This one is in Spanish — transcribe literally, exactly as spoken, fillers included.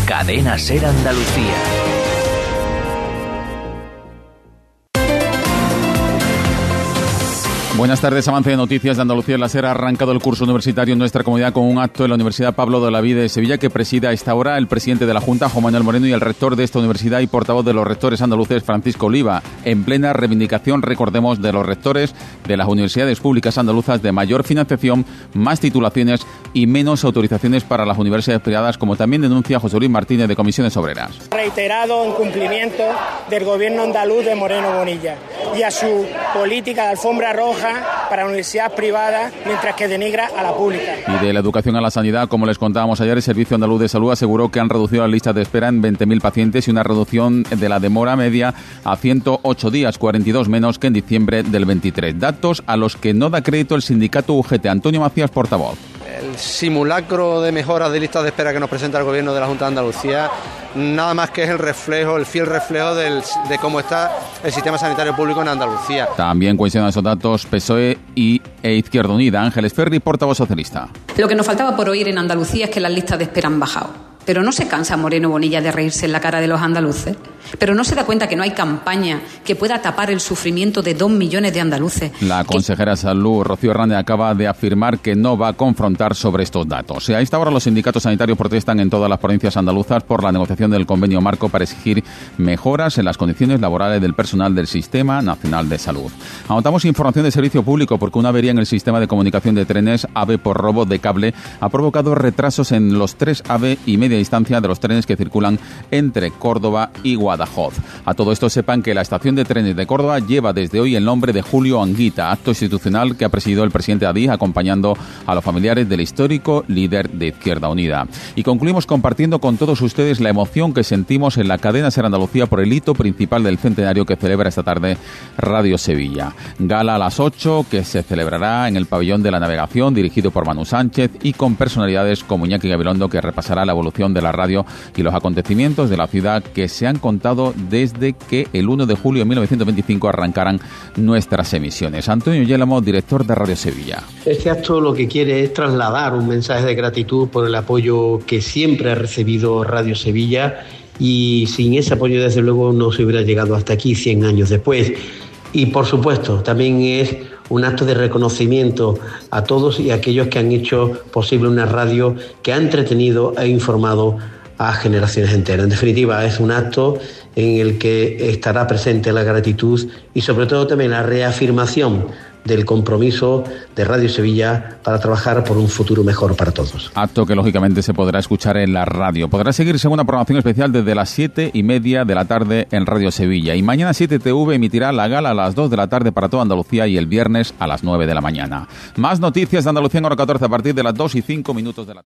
Cadena Ser Andalucía. Buenas tardes, avance de noticias de Andalucía en la Ser. Ha arrancado el curso universitario en nuestra comunidad con un acto en la Universidad Pablo de Olavide de Sevilla que preside a esta hora el presidente de la Junta, Juan Manuel Moreno, y el rector de esta universidad y portavoz de los rectores andaluces, Francisco Oliva, en plena reivindicación, recordemos, de los rectores de las universidades públicas andaluzas de mayor financiación, más titulaciones y menos autorizaciones para las universidades privadas, como también denuncia José Luis Martínez de Comisiones Obreras. Reiterado incumplimiento del gobierno andaluz de Moreno Bonilla y a su política de alfombra roja para universidades privadas, mientras que denigra a la pública. Y de la educación a la sanidad, como les contábamos ayer, el Servicio Andaluz de Salud aseguró que han reducido las listas de espera en veinte mil pacientes y una reducción de la demora media a ciento ocho días, cuarenta y dos menos que en diciembre del veintitrés. Datos a los que no da crédito el sindicato U G T. Antonio Macías, portavoz. El simulacro de mejoras de listas de espera que nos presenta el Gobierno de la Junta de Andalucía nada más que es el reflejo, el fiel reflejo del, de cómo está el sistema sanitario público en Andalucía. También cuestionan esos datos P S O E y e Izquierda Unida. Ángeles Ferri, portavoz socialista. Lo que nos faltaba por oír en Andalucía es que las listas de espera han bajado. Pero no se cansa Moreno Bonilla de reírse en la cara de los andaluces. Pero no se da cuenta que no hay campaña que pueda tapar el sufrimiento de dos millones de andaluces. La consejera de Salud, Rocío Hernández, acaba de afirmar que no va a confrontar sobre estos datos. A esta hora los sindicatos sanitarios protestan en todas las provincias andaluzas por la negociación del convenio marco para exigir mejoras en las condiciones laborales del personal del Sistema Nacional de Salud. Anotamos información de servicio público porque una avería en el sistema de comunicación de trenes AVE por robo de cable ha provocado retrasos en los tres AVE y media distancia de los trenes que circulan entre Córdoba y Guadajoz. A todo esto sepan que la estación de trenes de Córdoba lleva desde hoy el nombre de Julio Anguita, acto institucional que ha presidido el presidente Adif acompañando a los familiares del histórico líder de Izquierda Unida. Y concluimos compartiendo con todos ustedes la emoción que sentimos en la cadena Ser Andalucía por el hito principal del centenario que celebra esta tarde Radio Sevilla. Gala a las ocho que se celebrará en el pabellón de la navegación dirigido por Manu Sánchez y con personalidades como Iñaki Gabilondo, que repasará la evolución de la radio y los acontecimientos de la ciudad que se han contado desde que el uno de julio de mil novecientos veinticinco arrancaran nuestras emisiones. Antonio Yélamo, director de Radio Sevilla. Este acto lo que quiere es trasladar un mensaje de gratitud por el apoyo que siempre ha recibido Radio Sevilla, y sin ese apoyo desde luego no se hubiera llegado hasta aquí cien años después. Y por supuesto también es un acto de reconocimiento a todos y a aquellos que han hecho posible una radio que ha entretenido e informado a generaciones enteras. En definitiva, es un acto en el que estará presente la gratitud y sobre todo también la reafirmación del compromiso de Radio Sevilla para trabajar por un futuro mejor para todos. Acto que lógicamente se podrá escuchar en la radio. Podrá seguirse una programación especial desde las siete y media de la tarde en Radio Sevilla. Y mañana siete T V emitirá la gala a las dos de la tarde para toda Andalucía y el viernes a las nueve de la mañana. Más noticias de Andalucía en hora catorce a partir de las dos y cinco minutos de la tarde.